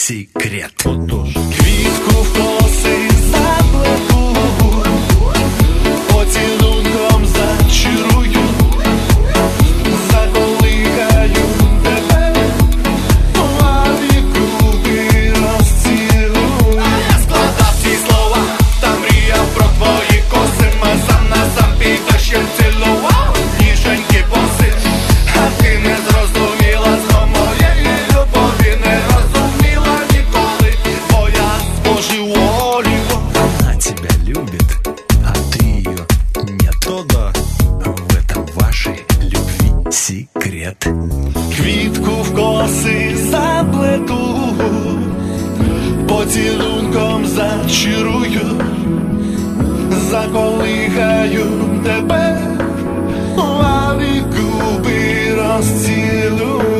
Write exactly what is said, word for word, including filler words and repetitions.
секрет. Квітку в коси заплету, поцілунком зачарую, заколихаю тебе, а губи розцілую. Я складав ці слова та мріяв про твої коси, ми сам на сам під дощем цілував ніженькі поси, а ти не зрозуміла знов моєї любові, не розуміла ніколи, бо я збожеволів. Она тебя любит, а ты ее нет. То да. В этом вашей любви секрет. Квітку в коси заплету, поцілунком зачарую, заколихаю тебе, а губи розцілую.